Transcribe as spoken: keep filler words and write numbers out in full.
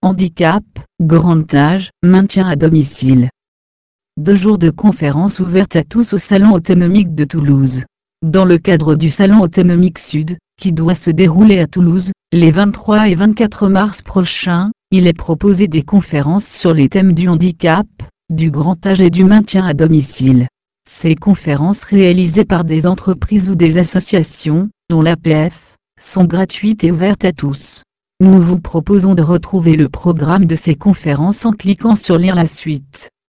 handicap, grand âge, maintien à domicile. Deux jours de conférences ouvertes à tous au Salon autonomique de Toulouse. Dans le cadre du Salon autonomique Sud, qui doit se dérouler à Toulouse, les vingt-trois et vingt-quatre mars prochains, il est proposé des conférences sur les thèmes du handicap, du grand âge et du maintien à domicile. Ces conférences réalisées par des entreprises ou des associations, dont l'A P F, sont gratuites et ouvertes à tous. Nous vous proposons de retrouver le programme de ces conférences en cliquant sur Lire la suite.